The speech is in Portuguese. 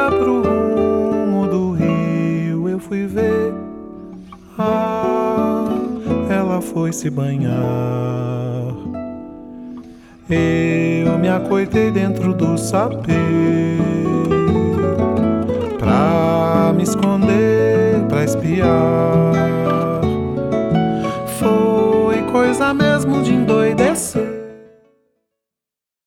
ia pro rumo do rio, eu fui ver. Ela foi se banhar. Eu me acoitei dentro do sapê pra me esconder, pra espiar. Foi coisa mesmo de